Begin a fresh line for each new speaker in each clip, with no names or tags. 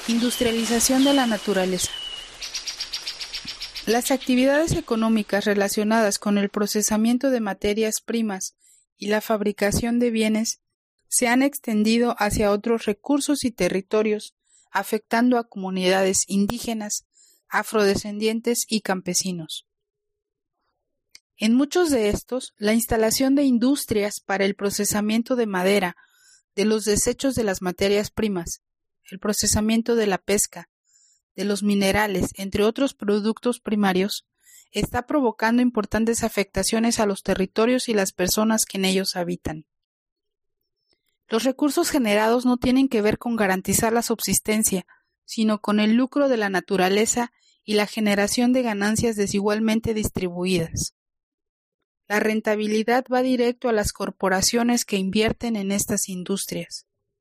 Industrialización de la naturaleza. Las actividades económicas relacionadas con el procesamiento de materias primas y la fabricación de bienes se han extendido hacia otros recursos y territorios, afectando a comunidades indígenas, afrodescendientes y campesinos. En muchos de estos, la instalación de industrias para el procesamiento de madera, de los desechos de las materias primas, el procesamiento de la pesca, de los minerales, entre otros productos primarios, está provocando importantes afectaciones a los territorios y las personas que en ellos habitan. Los recursos generados no tienen que ver con garantizar la subsistencia, sino con el lucro de la naturaleza y la generación de ganancias desigualmente distribuidas. La rentabilidad va directo a las corporaciones que invierten en estas industrias.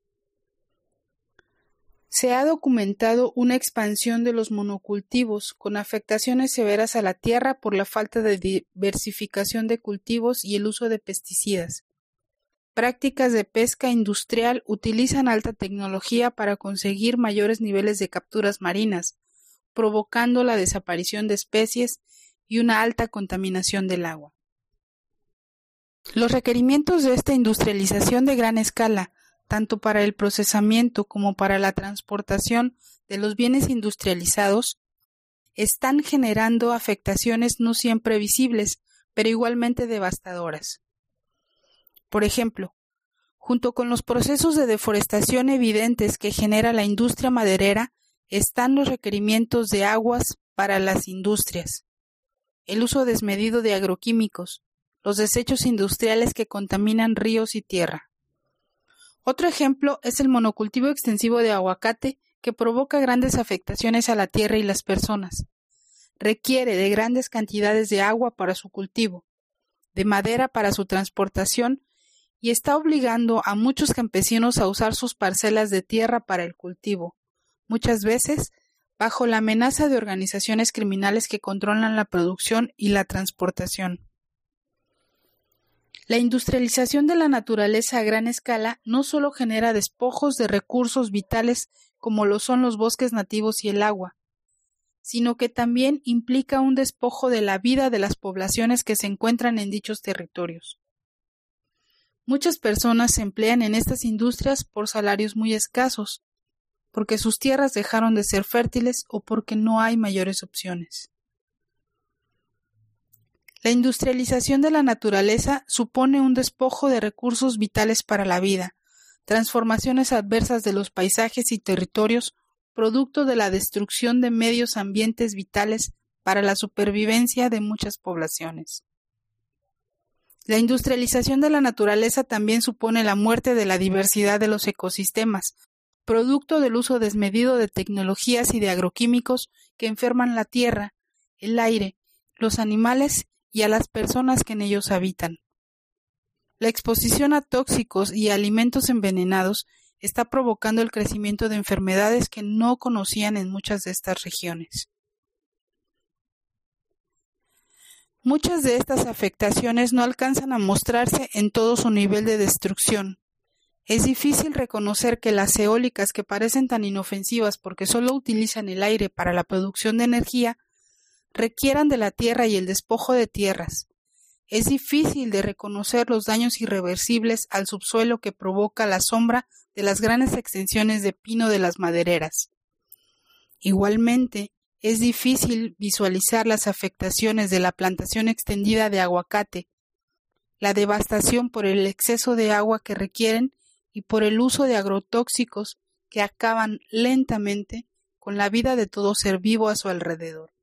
Se ha documentado una expansión de los monocultivos con afectaciones severas a la tierra por la falta de diversificación de cultivos y el uso de pesticidas. Prácticas de pesca industrial utilizan alta tecnología para conseguir mayores niveles de capturas marinas, provocando la desaparición de especies y una alta contaminación del agua. Los requerimientos de esta industrialización de gran escala, tanto para el procesamiento como para la transportación de los bienes industrializados, están generando afectaciones no siempre visibles, pero igualmente devastadoras. Por ejemplo, junto con los procesos de deforestación evidentes que genera la industria maderera, están los requerimientos de aguas para las industrias, el uso desmedido de agroquímicos, los desechos industriales que contaminan ríos y tierra. Otro ejemplo es el monocultivo extensivo de aguacate que provoca grandes afectaciones a la tierra y las personas. Requiere de grandes cantidades de agua para su cultivo, de madera para su transportación y está obligando a muchos campesinos a usar sus parcelas de tierra para el cultivo, muchas veces bajo la amenaza de organizaciones criminales que controlan la producción y la transportación. La industrialización de la naturaleza a gran escala no solo genera despojos de recursos vitales como lo son los bosques nativos y el agua, sino que también implica un despojo de la vida de las poblaciones que se encuentran en dichos territorios. Muchas personas se emplean en estas industrias por salarios muy escasos, porque sus tierras dejaron de ser fértiles o porque no hay mayores opciones. La industrialización de la naturaleza supone un despojo de recursos vitales para la vida, transformaciones adversas de los paisajes y territorios, producto de la destrucción de medios ambientes vitales para la supervivencia de muchas poblaciones. La industrialización de la naturaleza también supone la muerte de la diversidad de los ecosistemas, producto del uso desmedido de tecnologías y de agroquímicos que enferman la tierra, el aire, los animales y a las personas que en ellos habitan. La exposición a tóxicos y alimentos envenenados está provocando el crecimiento de enfermedades que no conocían en muchas de estas regiones. Muchas de estas afectaciones no alcanzan a mostrarse en todo su nivel de destrucción. Es difícil reconocer que las eólicas, que parecen tan inofensivas porque solo utilizan el aire para la producción de energía, requieran de la tierra y el despojo de tierras. Es difícil de reconocer los daños irreversibles al subsuelo que provoca la sombra de las grandes extensiones de pino de las madereras. Igualmente, es difícil visualizar las afectaciones de la plantación extendida de aguacate, la devastación por el exceso de agua que requieren y por el uso de agrotóxicos que acaban lentamente con la vida de todo ser vivo a su alrededor.